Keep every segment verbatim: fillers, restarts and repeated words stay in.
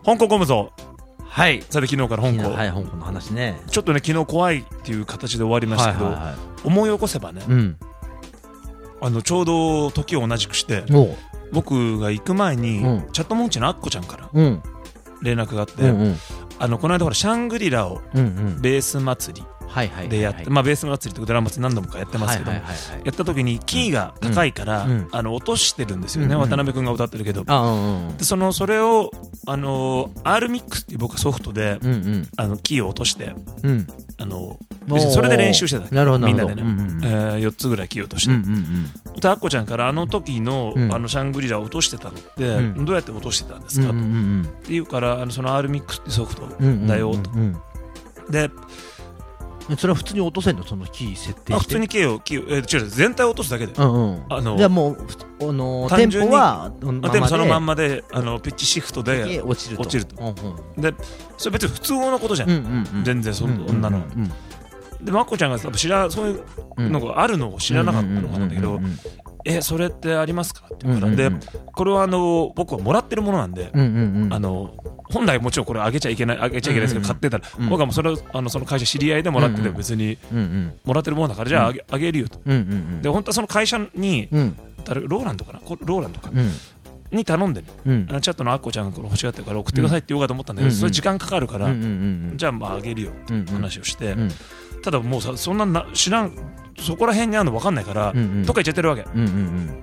香港ゴムゾはい。 さて昨日から香港、 はい、香港の話ね。 ちょっとね昨日怖いっていう形で終わりましたけど、はいはいはい、思い起こせばね、うん、あのちょうど時を同じくして僕が行く前に、うん、チャットモンチのアッコちゃんから連絡があって、うんうん、あのこの間ほらシャングリラをベース祭りでやって、まあベース祭りとかドラマ祭り何度もかやってますけど、やった時にキーが高いから、うん、あの落としてるんですよね、うん、渡辺君が歌ってるけど、うんうん、でそのそれをあの R ミックスっていう僕はソフトで、うんうん、あのキーを落として、うん、あのそれで練習してたみんなでね、うんうんえー、よっつぐらいキーを落として、うんうんうん、でアッコちゃんからあの時 の,、うん、あのシャングリラを落としてたのって、うん、どうやって落としてたんですか、うんうんうん、って言うからあのその R ミックスってソフトだよと、うんうんうん、でそれは普通に落とせんのそのキー設定して。 あ普通にキーをキーを、えー、違う全体を落とすだけで、うんうん、 あのじゃあもうあのテンポはテンポそのまんまであのピッチシフトで落ちると、 落ちると、うんうん、でそれ別に普通のことじゃん、うんうんうん、全然そんなの、うんうんうん、でマッコちゃんが知らそういうのがあるのを知らなかったのかなんだけど、えそれってありますかって言うから、うんうんうん、でこれはあの僕はもらってるものなんで、うんうんうん、あの本来もちろんこれあげちゃいけないあげちゃいけないですけど、買ってたら、うんうん、僕はもうそれをあのその会社知り合いでもらってて別にもらってるものだからじゃああげ、あげるよと、うんうんうん、で本当はその会社に、うん、誰ローランドかなローランドか、うんに頼んでる、うん、チャットのアッコちゃんが欲しがってるから送ってくださいって言おうかと思ったんだけど、うん、それ時間かかるから、うんうんうん、じゃあまああげるよって話をして、うんうん、ただもうさそんなな知らんそこら辺にあるの分かんないから、うんうん、どっか行っちゃってるわけ、うんうんうん、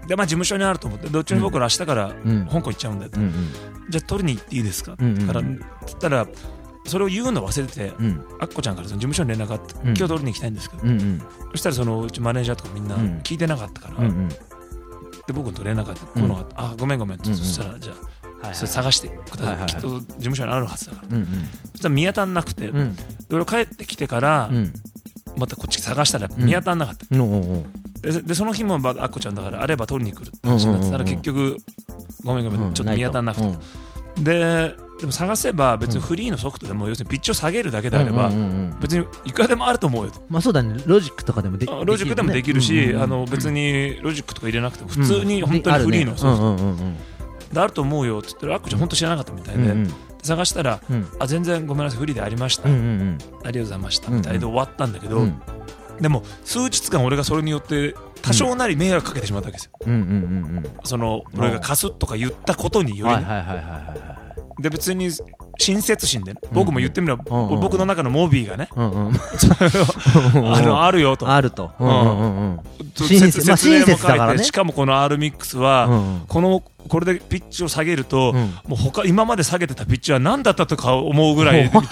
でまあ事務所にあると思ってどっちに僕ら明日から香港行っちゃうんだよ、うんうん、じゃあ取りに行っていいですか、うんうん、からつったらそれを言うの忘れてて、うん、アッコちゃんからその事務所に連絡があって、うん、今日取りに行きたいんですけど、うんうん、そしたらそのうちマネージャーとかみんな聞いてなかったから、うんうんで僕と連絡があってこういうのがあって、うん、あごめんごめんって、うんうん、そしたらじゃあ、はいはい、それ探してください、はいはいはい、きっと事務所にあるはずだから、うんうん、そしたら見当たんなくて、うん、俺帰ってきてから、うん、またこっち探したら見当たんなかった、うん、で, でその日もアッコちゃんだからあれば取りに来るって話になってたら結局ごめんごめんちょっと見当たんなくて、うん、ででも探せば別にフリーのソフトでも要するにピッチを下げるだけであれば別にいくらでもあると思うよと。 まあそうだねロジックとかでもでロジックでもできるし、あの別にロジックとか入れなくても普通に本当にフリーのソフトであると思うよって言ったらアッコちゃん本当知らなかったみたいで探したらあ全然ごめんなさいフリーでありましたありがとうございましたみたいで終わったんだけどでも数日間俺がそれによって多少なり迷惑かけてしまったわけですよ。その俺が貸すとか言ったことによりで別に親切心で、ね、僕も言ってみれば、うんうん、僕の中のモビーがね、うんうん、あのあるよとあると、うんうんうん、 親切、まあ、親切だからね。しかもこの R ミックスは、うんうん、このこれでピッチを下げると、うん、もう他今まで下げてたピッチは何だったとか思うぐらいみたい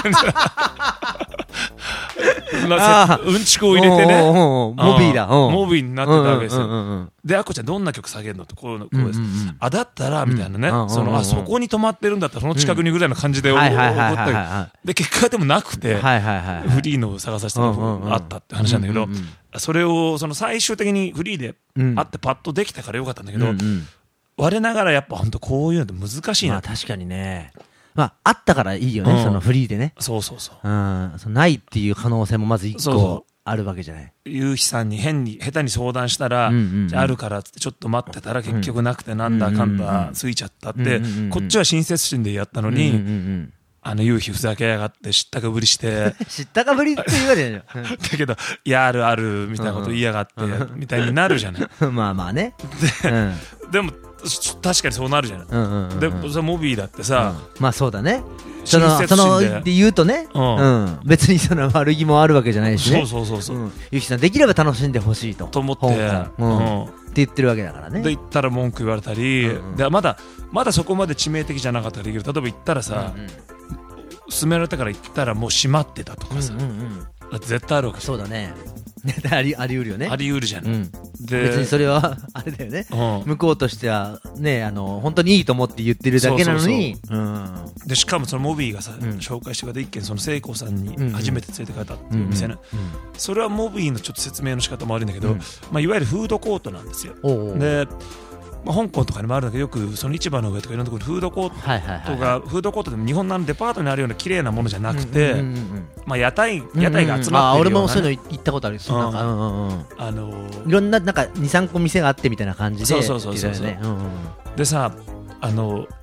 なうんちくを入れてねモビーだモビーになってたわけですよ、うんうんうん、でアッコちゃんどんな曲下げるのとこうこうです、うんうんうん、あだったらみたいなね、うんうんうん、そのあそこに止まってるんだったらその近くにぐらいの感じで怒ったで結果でもなくて、はいはいはいはい、フリーのを探させたらあったって話なんだけど、うんうんうん、それをその最終的にフリーであってパッとできたからよかったんだけど、うんうん、我ながらやっぱ本当こういうのって難しいな、 まあ、確かにねまあ、あったからいいよね、うん、そのフリーでね。 そうそうそう。 うん、そのないっていう可能性もまず一個あるわけじゃない。 ゆうひさんに変に下手に相談したら、うんうんうん、じゃああるからってちょっと待ってたら結局なくてなんだかんだついちゃったって、うんうんうん、こっちは親切心でやったのに、うんうんうん、あのゆうひふざけやがって知ったかぶりして知ったかぶりって言われるよだけどいやあるあるみたいなこと言いやがって、うんうん、みたいになるじゃないまあまあねで、うん、でも確かにそうなるじゃない、うんうんうんうん、でそモビーだってさ、 うん、まあそうだねそのそので言うとね、うんうん、別にその悪気もあるわけじゃないしねそうそうそうそう、うん、 ゆきさんできれば楽しんでほしいとと思って、 うんうん、って言ってるわけだからねで言ったら文句言われたり、うんうん、でまだまだそこまで致命的じゃなかったらできる例えば言ったらさ、うんうん、勧められたから言ったらもう閉まってたとかさ、うんうんうん絶対あるわけそうだねあり、あり得るよねあり得るじゃん、うん、 で別にそれはあれだよね、うん、向こうとしてはねあの本当にいいと思って言ってるだけなのにでしかもそのモビーがさ、うん、紹介してくれた一件その聖子さんに初めて連れて帰ったっていう店ね、うんうんうん、それはモビーのちょっと説明の仕方も悪いんだけど、うんまあ、いわゆるフードコートなんですよおうおうでまあ、香港とかにもあるんだけどよくその市場の上とかいろんなところにフードコートが、はいはいはいはい、フードコートでも日本のデパートにあるような綺麗なものじゃなくて、うんうんうんうんまあ、屋台屋台が集まってるような、ねうんうん、あ俺もそういうの行ったことあるし、うんなんかうんうんうんあのー、いろんななんか にさんこ店があってみたいな感じでそうそうそうそうそう、ねうんうん、でさあの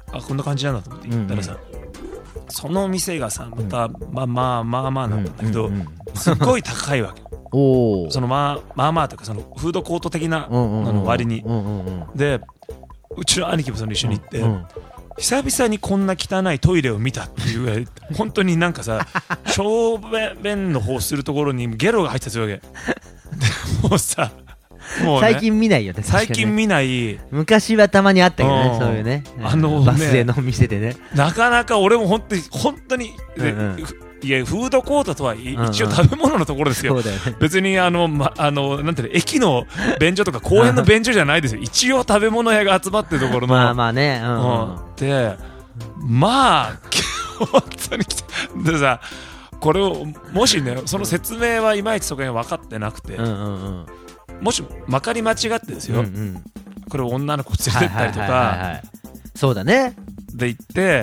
あこんな感じなんだと思って行ったらさ、うんうん、その店がさまた、うん、まあまあまあまあなんだけど、うんうんうん、すっごい高いわけおそのまあまあまあというかそのフードコート的なの割に、うんうんうん、でうちの兄貴もその一緒に行って、うんうん、久々にこんな汚いトイレを見たっていうぐらい本当になんかさ小便の方するところにゲロが入ってたりするわけでもうさもうね、 最近見ないよね最近見ない昔はたまにあったけどね、うん、そういうねあのねバス停の店でねなかなか俺も本当に本当に、うんうん、いやフードコートとは一応食べ物のところですよ、うんうんそうだよね、別にあの、ま、あのなんていうの駅の便所とか公園の便所じゃないですよ一応食べ物屋が集まってるところのまあまあね、うんうんうん、でまあ本当にでさこれをもしねその説明はいまいちそこに分かってなくて、うんうんうんもしまかり間違ってですよ、うんうん、これ女の子連れてったりとか、はいはいはいはい、 そうだねで行って、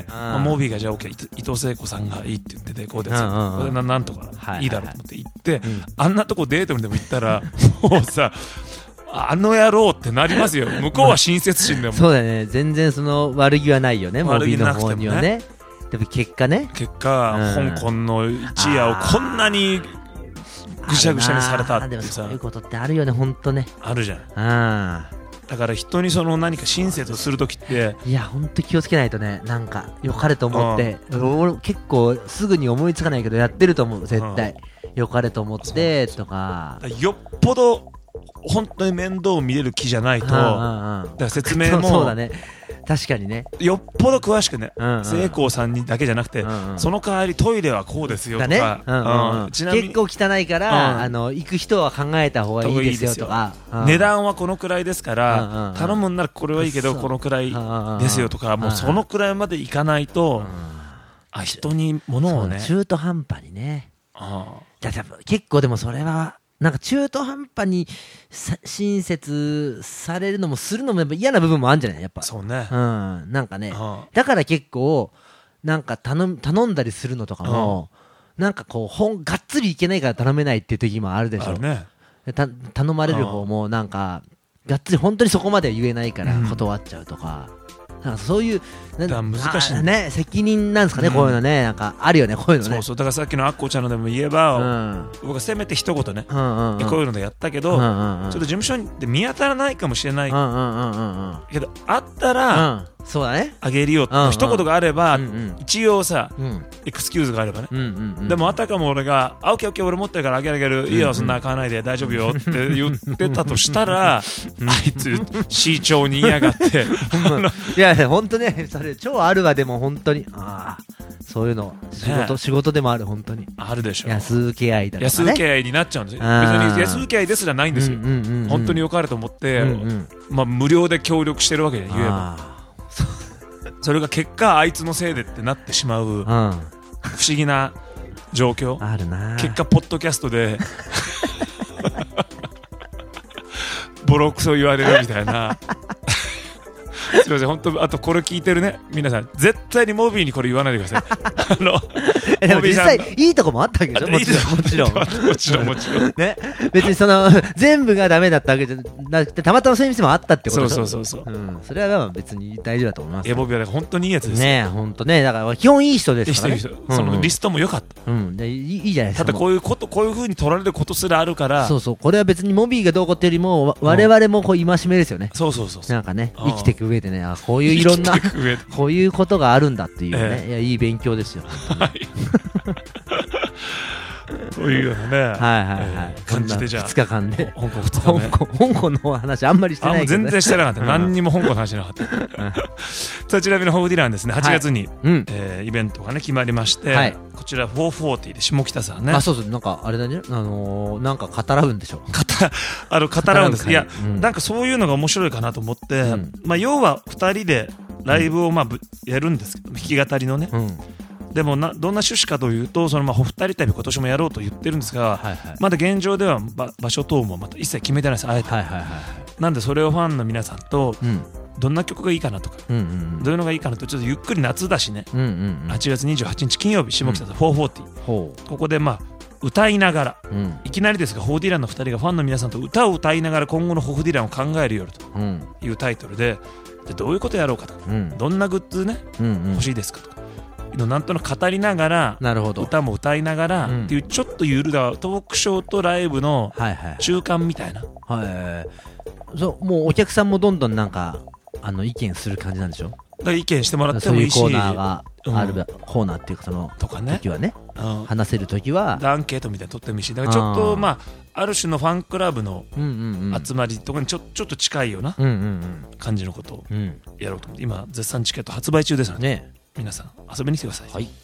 まあ、モービーがじゃあ OK 伊藤聖子さんがいいって言っててこうですよ、うんうんうん、これななんとかいいだろうと思って行って、はいはいはい、あんなとこデートにでも行ったらもうさあの野郎ってなりますよ向こうは親切心でもそうだね全然その悪気はないよねモービーの方にはねでも結果ね結果、うん、香港の一夜をこんなにぐしゃぐしゃにされたってさ、でもそういうことってあるよね本当ねあるじゃんあだから人にその何か親切をするときっていや本当気をつけないとねなんか良かれと思って俺結構すぐに思いつかないけどやってると思う絶対良かれと思ってとかよっぽど本当に面倒を見れる気じゃないとだから説明もそうだね確かにねよっぽど詳しくね、うんうん、聖光さんにだけじゃなくて、うんうん、その代わりトイレはこうですよとか、ねうんうんうん、 ちなみに結構汚いから、うん、あの行く人は考えた方がいいですよとか、 うん、値段はこのくらいですから、うんうん、頼むんならこれはいいけどこのくらいですよとか、うんうん、もうそのくらいまでいかないと、うん、あ人に物をね中途半端にね、うん、だ結構でもそれはなんか中途半端に親切されるのもするのもやっぱ嫌な部分もあるんじゃないやっぱそうね、 うん、なんかねだから結構なんか頼頼んだりするのとかもなんかこう本がっつりいけないから頼めないっていう時もあるでしょあるねた頼まれる方もなんかがっつり本当にそこまでは言えないから断っちゃうとか、うん、なんかそういう難しいね責任なんですかね、うん、こういうのねなんかあるよねこういうのねそうそうだからさっきのあっこちゃんのでも言えば、うん、僕はせめて一言ね、うんうんうん、こういうのでやったけど、うんうんうん、ちょっと事務所で見当たらないかもしれない、うんうんうんうん、けどあったら、うんそうだねあげるよって、うんうん、一言があれば、うんうん、一応さ、うん、エクスキューズがあればね、うんうんうん、でもあたかも俺があオッケーオッケー俺持ってるからあげるあげる、うんうん、いいよそんな買わないで大丈夫よって言ってたとしたらあいつ市長に言いやがっていやいや本当ねそれ超あるわでも本当にあそういうの仕事、ね、仕事でもある本当にあるでしょ安請け合いだとか、ね、 安請け合いになっちゃうんですよ別に安請け合いですらないんですよ、うんうんうんうん、本当に良かれと思って、うんうんまあ、無料で協力してるわけで言えばそれが結果あいつのせいでってなってしまう、うん、不思議な状況あるな結果ポッドキャストでボロクソ言われるみたいなすいません本当あとこれ聞いてるね皆さん絶対にモビーにこれ言わないでくださいあのでも実際いいとこもあったわけでしょもちろんもちろんもちろんもちろんね別にその全部がダメだったわけじゃなくてたまたまそういう店もあったってことでしょそうそうそうそう、うん、 それは別に大丈夫だと思います、 ね、いやモビーは本当にいいやつですね本当ねだから基本いい人ですからねそのリストも良かった、 うん、でいいじゃないですかただこういうことこういう風に取られることすらあるからそうそうこれは別にモビーがどうこうってよりも我々もこう戒めですよね、 そうそうそうなんかね生きていく上でねあこういういろんなこういうことがあるんだっていうね、ええ、いやいい勉強ですよはいというようなね、はいはいはい、 えー、感じでじゃあふつかかんで香港ふつかめ香港香港の話あんまりしてないけど、 ね、あもう全然してなかった、うん、何にも香港の話しなかったさあちなみにホフディランですねはちがつに、はいうんえー、イベントがね決まりまして、はい、こちらフォーフォーティーで下北沢ねあそうそうなんかあれだねあのー、なんか語らうんでしょ語あの語らうんですいや、うん、なんかそういうのが面白いかなと思って、うんまあ、要はふたりでライブをまあやるんですけど弾き語りのね、うんでもなどんな趣旨かというとそのまあふたり旅今年もやろうと言ってるんですが、はいはい、まだ現状では場所等もまた一切決めてないですあえて、はいはいはい、なんでそれをファンの皆さんと、うん、どんな曲がいいかなとか、うんうんうん、どういうのがいいかなとちょっとゆっくり夏だしね、うんうんうん、はちがつにじゅうはちにち金曜日下北沢フォーフォーティー、うん、ここでまあ歌いながら、うん、いきなりですがホフディランのふたりがファンの皆さんと歌を歌いながら今後のホフディランを考える夜というタイトルでじゃどういうことやろうかとか、うん、どんなグッズね、うんうん、欲しいですかとかなんとなく語りながらなるほど歌も歌いながら、うん、っていうちょっとゆるだトークショーとライブの中間みたいな、 はいはいはい、そうもうお客さんもどんどんなんかあの意見する感じなんでしょ。 だから意見してもらってもいいし、 そういうコーナーがある、うん、コーナーっていうかそのとかね時はね、うん、話せる時はアンケートみたいに取ってもいいし、だからちょっとまあある種のファンクラブの集まりとかにちょ、ちょっと近いような感じのことをやろうと思って、今絶賛チケット発売中ですので、ね、皆さん遊びに来てください。 はい。